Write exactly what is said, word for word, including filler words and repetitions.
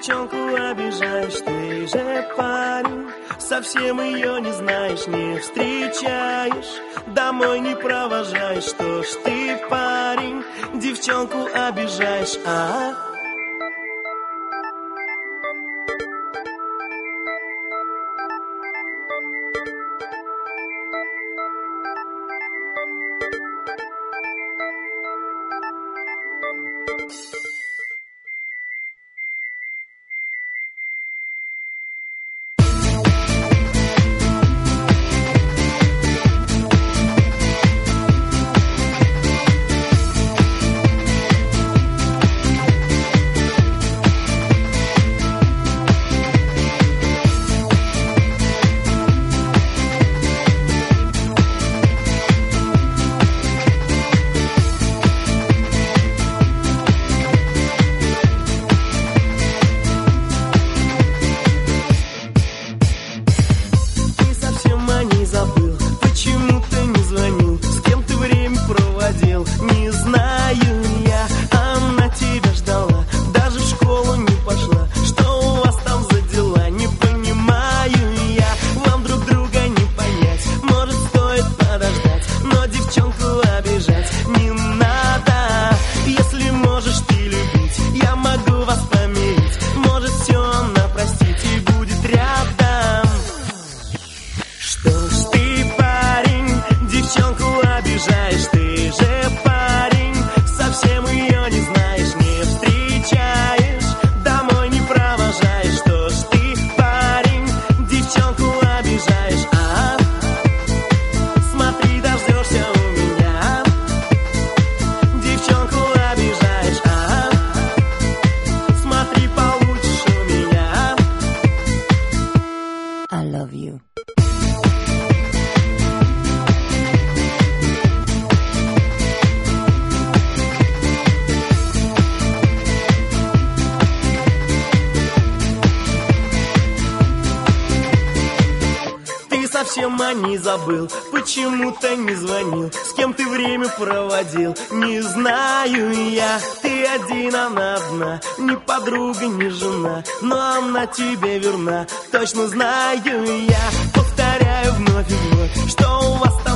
девчонку обижаешь, ты же парень. Совсем ее не знаешь, не встречаешь, домой не провожаешь. Что ж ты, парень, девчонку обижаешь, а? Совсем о ней забыл, почему-то не звонил. С кем ты время проводил, не знаю я. Ты один, она одна, ни подруга, ни жена, но она тебе верна, точно знаю я. Повторяю вновь и вновь, что у вас там